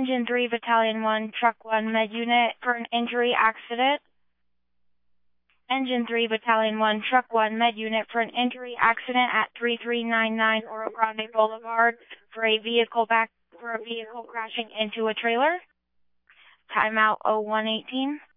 Engine 3 Battalion 1 Truck 1 Med Unit for an injury accident. Engine 3 Battalion 1 Truck 1 Med Unit for an injury accident at 3399 Oro Grande Boulevard for a vehicle crashing into a trailer. Timeout 0118.